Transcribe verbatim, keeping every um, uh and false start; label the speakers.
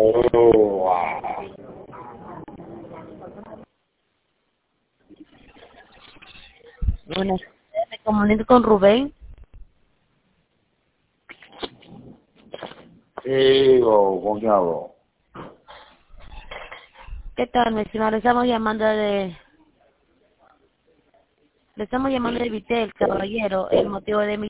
Speaker 1: Oh, wow.
Speaker 2: Buenas tardes, me comunico con Rubén.
Speaker 1: Sí, o con quién hablo.
Speaker 2: ¿Qué tal, mi estimado? Le estamos llamando de... Le estamos llamando de Vitel, caballero. El motivo de mi